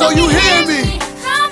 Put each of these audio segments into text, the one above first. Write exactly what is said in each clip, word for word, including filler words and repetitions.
know you hear me.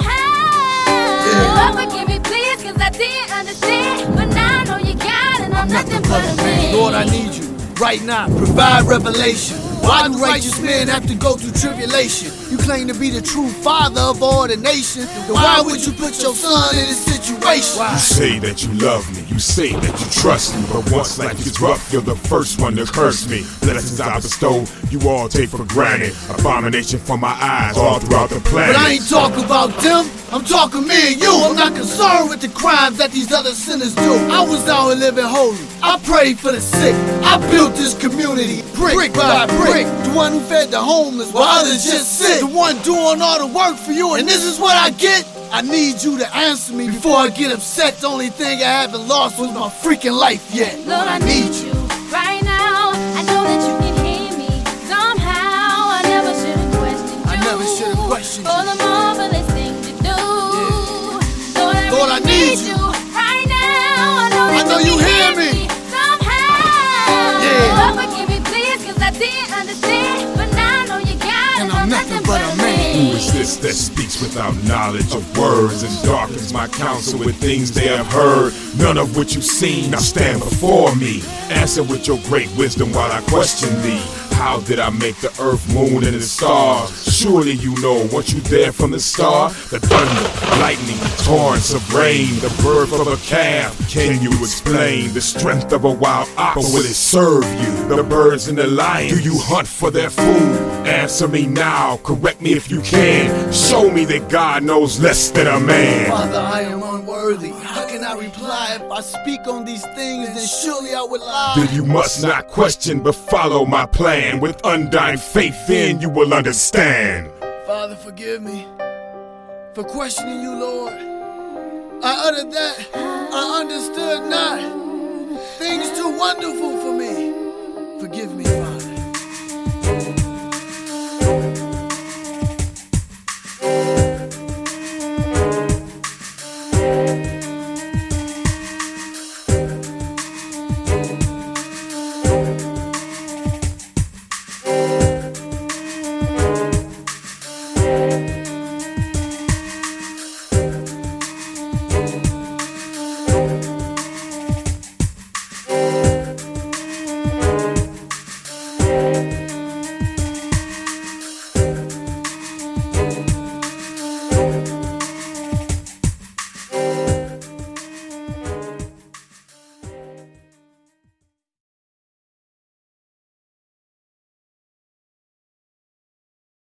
Somehow, forgive me, please, cause I didn't understand. But now I know you got it, I'm nothing but a man. Lord, I need you right now. Provide revelation. Why do righteous men have to go through tribulation? You claim to be the true father of all the nation. Then why would you put your son in this situation? You say that you love me, you say that you trust me, but once life gets rough, you're the first one to curse me. Blessings I bestow, you all take for granted. Abomination for my eyes all throughout the planet. But I ain't talking about them, I'm talking me and you. I'm not concerned with the crimes that these other sinners do. I was out here living holy, I prayed for the sick, I built this community brick, brick by brick. The one who fed the homeless while others just sit. The one doing all the work for you, and this is what I get? I need you to answer me before I get upset. The only thing I haven't lost was my freaking life yet. Lord, I need you right now. I know that you can hear me. Somehow I never should have questioned you. I never should have questioned you. For the marvelous thing to do. Yeah. Lord, I, Lord, I need you right now. I know that I know you, you can hear hear me. me. Somehow, Yeah. Lord, forgive me, please, cause I didn't understand. But now I know you got And it. I'm nothing but a man. Who is this that speaks without knowledge of words and darkens my counsel with things they have heard? None of which you've seen, now stand before me. Answer with your great wisdom while I question thee. How did I make the earth, moon, and the stars? Surely you know, weren't you there from the start? The thunder, lightning, torrents of rain, the birth of a calf. Can you explain the strength of a wild ox? But will it serve you? The birds and the lions, do you hunt for their food? Answer me now, correct me if you can. Show me that God knows less than a man. Father, I am unworthy. How can I reply? If I speak on these things, then surely I would lie. Then you must not question, but follow my plan. With undying faith, then you will understand. Father, forgive me for questioning you, Lord. I uttered that, I understood not. Things too wonderful for me. Forgive me, Father. Thank you.